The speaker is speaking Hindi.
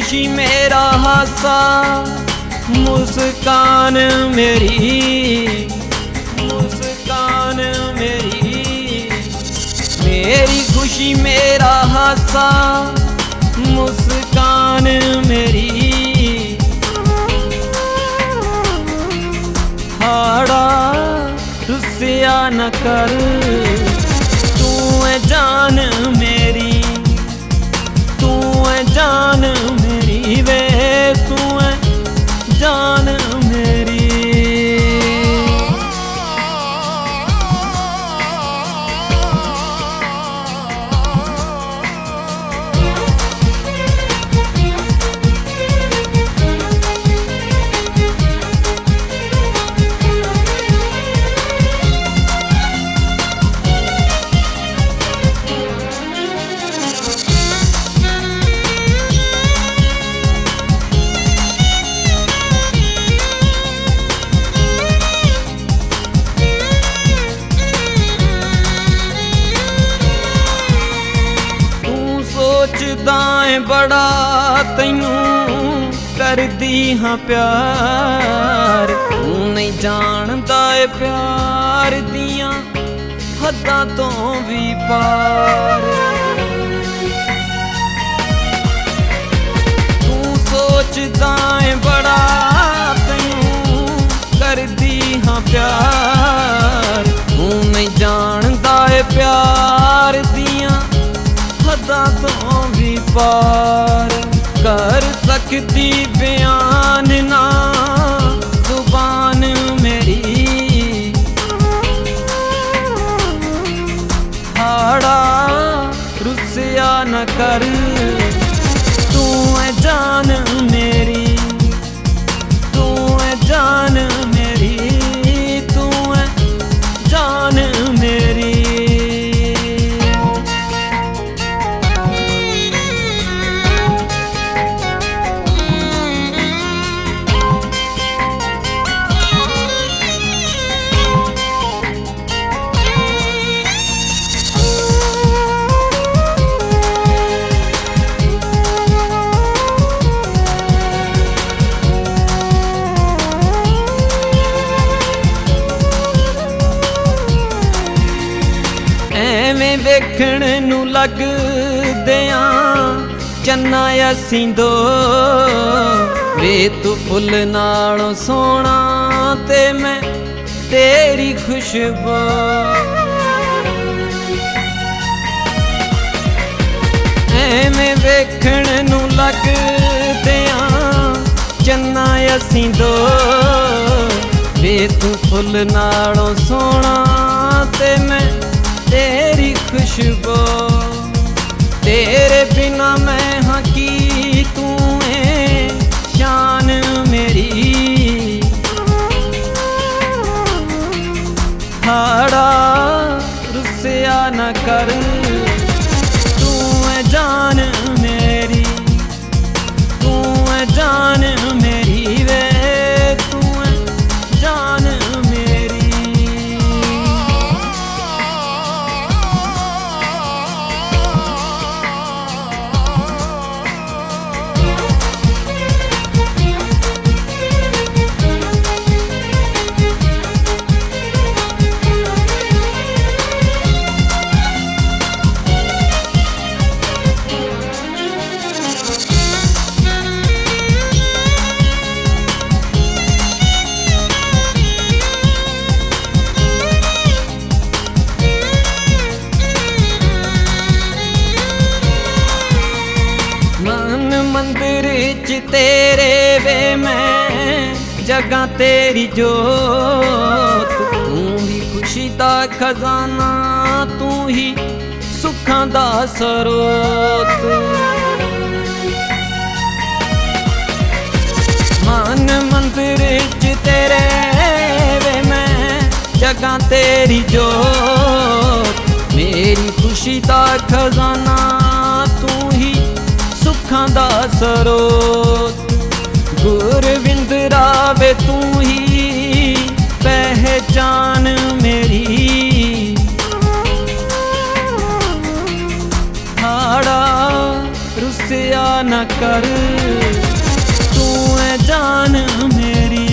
खुशी मेरा हासा, मुस्कान मेरी, मुस्कान मेरी, मेरी खुशी मेरा हासा, मुस्कान मेरी। हाड़ा रुसिया न कर, तू है जान मेरी, तू है जान मेरी वे, तू है जान मेरी। सोचदा है बड़ा तैनू करदी हाँ प्यार, तू नहीं जानदा है प्यार दियां हद्दां तो भी पार। तू सोचदा है बड़ा तैनू करदी हाँ प्यार, तू नहीं जानदा है प्यार दियां हद्दां तो भी पार। कर सकती बयान ना जुबान मेरी, हाड़ा रुसिया न कर, तू है जान मेरी, तू है जान मेरी, तू है जान मेरी। ਐਵੇਂ ਵੇਖਣ ਨੂੰ ਲੱਗਦਿਆਂ ਚੰਨਾ ਅਸੀਂ ਦੋ, ਵੇ ਤੂੰ ਫੁੱਲ ਨਾਲੋਂ ਸੋਹਣਾ ਤੇ ਮੈਂ ਤੇਰੀ ਖੁਸ਼ਬੂ। ਐਵੇਂ ਵੇਖਣ ਨੂੰ ਲੱਗਦਿਆਂ ਚੰਨਾ ਅਸੀਂ ਦੋ, ਵੇ ਤੂੰ ਫੁੱਲ ਨਾਲੋਂ ਸੋਹਣਾ ਤੇ ਮੈਂ तेरी खुशबू। तेरे बिना मैं हाँ की तू है शान मेरी, हाड़ा रुसिया न कर, तू है जान मेरी, तू है जान मेरी वे, तू है जान मेरी। मंदिर च तेरे वे मैं जगह तेरी जोत, तू ही खुशी दा खजाना, तू ही सुखां दा स्रोत। मन मंदिर च तेरे वे मैं जगह तेरी जोत, मेरी खुशी दा खजाना, तू ही सुखां दा स्रोत। गुरविंद रावे तू ही पहचान मेरी, हाड़ा रुसिया न कर, तू है जान मेरी